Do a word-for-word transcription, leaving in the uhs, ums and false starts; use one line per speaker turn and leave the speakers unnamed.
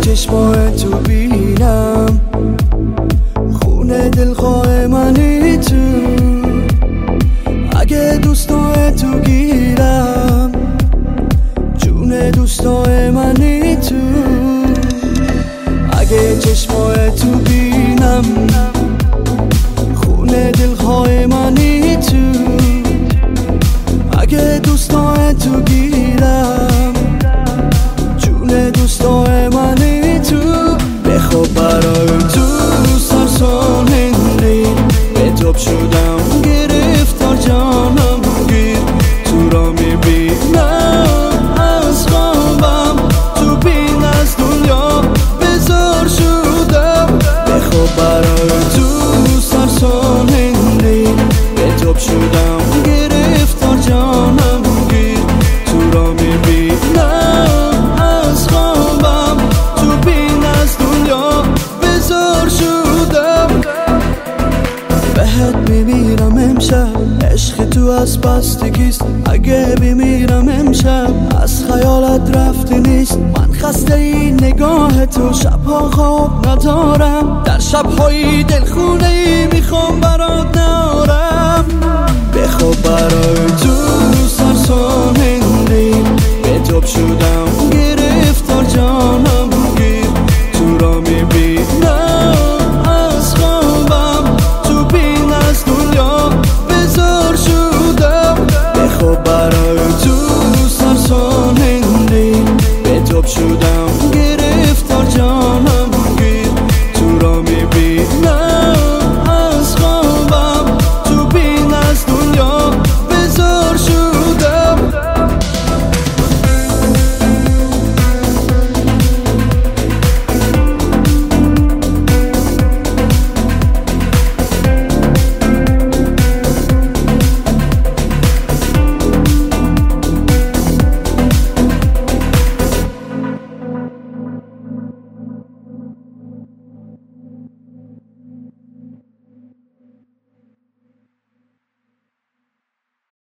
چشمای تو بینم، خونه دلخواه منی تو. اگه دوستای تو گیرم، جون دوستای منی تو. اگه چشمای تو بینم، خونه دلخواه منی تو. اگه دوستای تو گیرم، جون دوستای منی تو. بخواب برای تو سرسانندی، به توب شدم گرفتار جانم گیر. تو را میبینم از خوابم، تو بین از دنیا بزار شدم. بخواب برای تو سرسانندی، به توب شدم گرفتار جانم گیر. تو را میبینم از خوابم، تو بین از دنیا بزار شدم. بهت میمیرم امشب، عشق تو از بستگیست. اگه بمیرم امشب، از خیالت رفته نیست. من خسته این نگاه تو، شبها خواب ندارم. در شبهای دلخونه ای میخوام برات نارم. بخواب برای تو